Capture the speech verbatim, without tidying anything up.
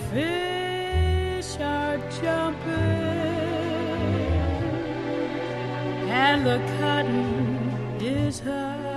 Fish are jumping and the cotton is high.